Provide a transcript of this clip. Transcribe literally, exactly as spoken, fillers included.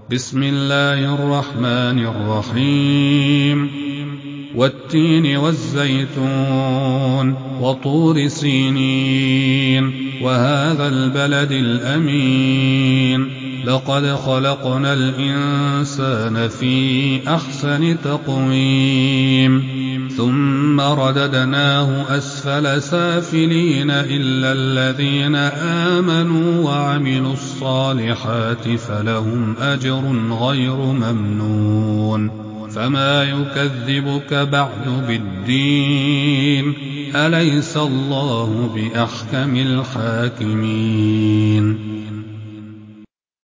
بسم الله الرحمن الرحيم والتين والزيتون وطور سينين وهذا البلد الأمين لقد خلقنا الإنسان في أحسن تقويم ثم رددناه أسفل سافلين إلا الذين آمنوا وعملوا الصالحات فلهم أجر غير ممنون فما يكذبك بعد بالدين أليس الله بأحكم الحاكمين